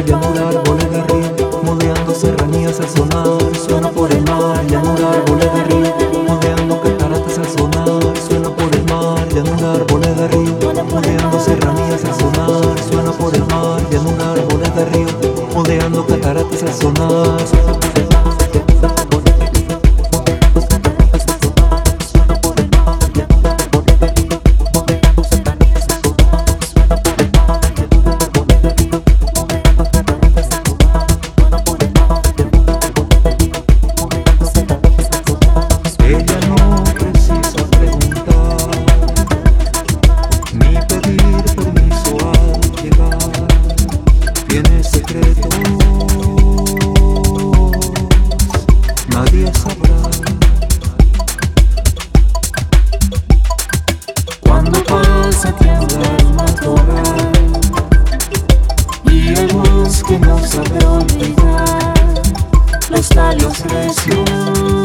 llanura, árboles de río, modeando serranías al sonar. Suena por el mar, llanura, árboles de río, modeando cataratas al sonar. Suena por el mar, llanura, árboles de río, modeando serranías al sonar. Suena por el mar, llanura, árboles de río, modeando cataratas al sonar. Ella no precisa preguntar ni pedir permiso al llegar. Tiene secretos, nadie sabrá. Cuando pasa tiembla el matorral y el bosque no sabe olvidar los tallos recios